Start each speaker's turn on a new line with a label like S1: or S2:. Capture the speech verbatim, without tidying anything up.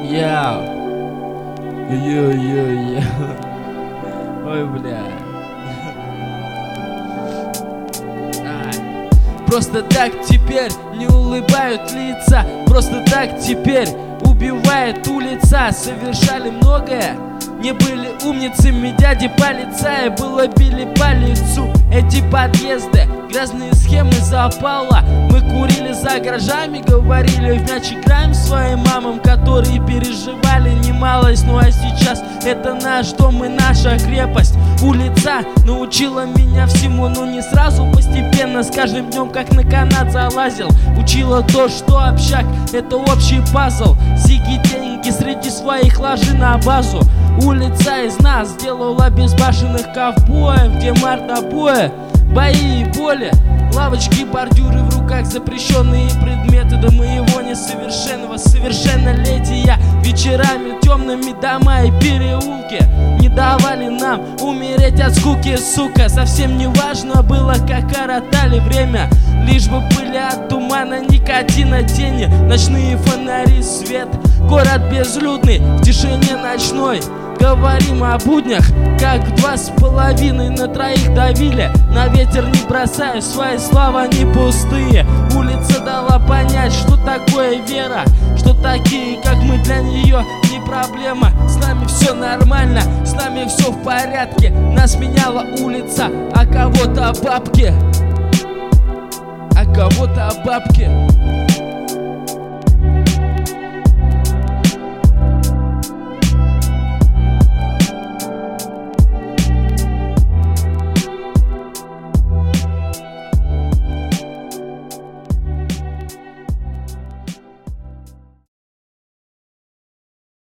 S1: Яу. Йо-йо-йо. Ой, бля. Просто так теперь не улыбают лица. Просто так теперь убивает улица. Совершали многое, не были умницами дяди полицая. Было били по лицу эти подъезды, грязные схемы запала. Мы курили за гаражами, говорили в мяч играем своим мамам, которые переживали немалость. Ну а сейчас это наш дом и наша крепость. Улица научила меня всему, но не сразу, постепенно, с каждым днем как на канат залазил. Учила то, что общак — это общий пазл. Зиги деньги среди своих ложи на базу. Улица из нас сделала безбашенных ковбоев, где мордобоя, бои и боли, лавочки, бордюры, в руках запрещенные предметы до моего несовершенного совершеннолетия. Вечерами темными дома и переулки не давали нам умереть от скуки, сука. Совсем не важно было, как коротали время, лишь бы были от тумана, никотина, тени, ночные фонари, свет. Город безлюдный, в тишине ночной. Говорим о буднях, как два с половиной на троих давили. На ветер не бросаю, свои слова не пустые. Улица дала понять, что такое вера, что такие, как мы, для нее не проблема. С нами все нормально, с нами все в порядке. Нас меняла улица, а кого-то бабки, а кого-то бабки.